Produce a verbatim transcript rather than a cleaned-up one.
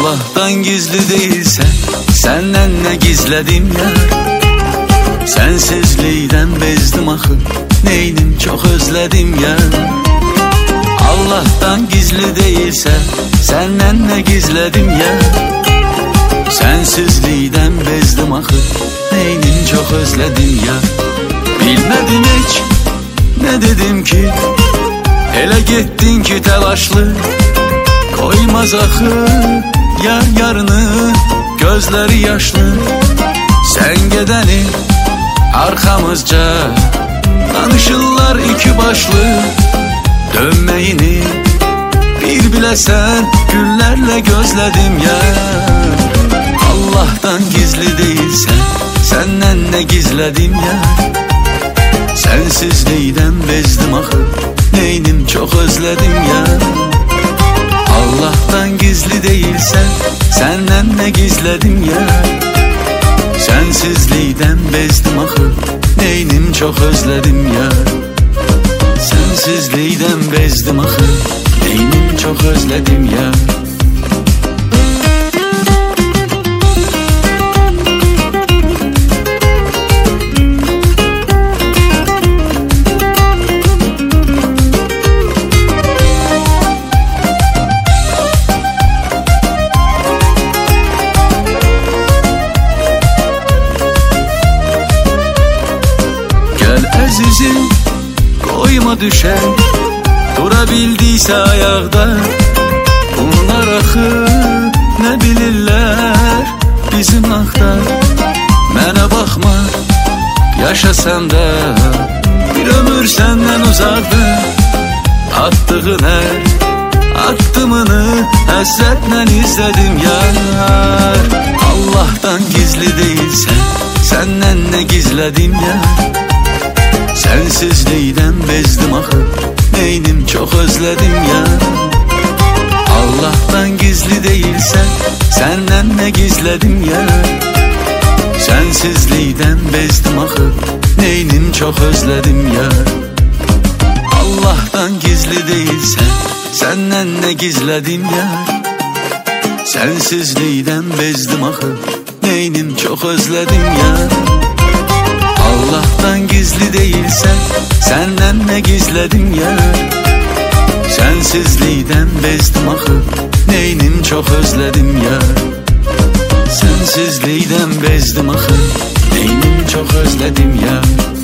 Allah'tan gizli değilse senden ne gizledim ya. Sensizliğden bezdim axı, neynim çok özledim ya. Allah'tan gizli değilse senden ne gizledim ya. Sensizliğden bezdim axı, neynim çok özledim ya. Bilmedim hiç ne dedim ki, elə getdin ki telaşlı, koymaz axı yar yarını, gözleri yaşlı. Sen gedəni arkamızca danışırlar iki başlı, dönmeyini bir bilesen günlerle gözledim ya. Allah'tan gizli değilse senden ne gizledim ya. Sensizliğden bezdim axı, neynim çok özledim ya. Allah'tan gizli değilse senden ne gizledim ya. Sensizliğden bezdim axı, neynim çok özledim ya. Sensizliğden bezdim axı, neynim çok özledim ya. Əzizim koyma düşen, durabildiyse ayakta. Bunlar axı ne bilirler bizim haqda. Mənə baxma yaşasan da bir ömür senden uzaqda. Attığın her addımını həsrətlə izledim yar. Allah'tan gizli değilse senden ne gizledim ya. Sensizliğden bezdim axı, neynim çok özledim ya. Allah'tan gizli değilse senden ne gizledim ya. Sensizliğden bezdim axı, neynim çok özledim ya. Allah'tan gizli değilse senden ne gizledim ya. Sensizliğden bezdim axı, neynim çok özledim ya. Allah'tan gizli değilse senden ne gizledim ya. Sensizliğden bezdim axı, neynim çok özledim ya. Sensizliğden bezdim axı, neynim çok özledim ya.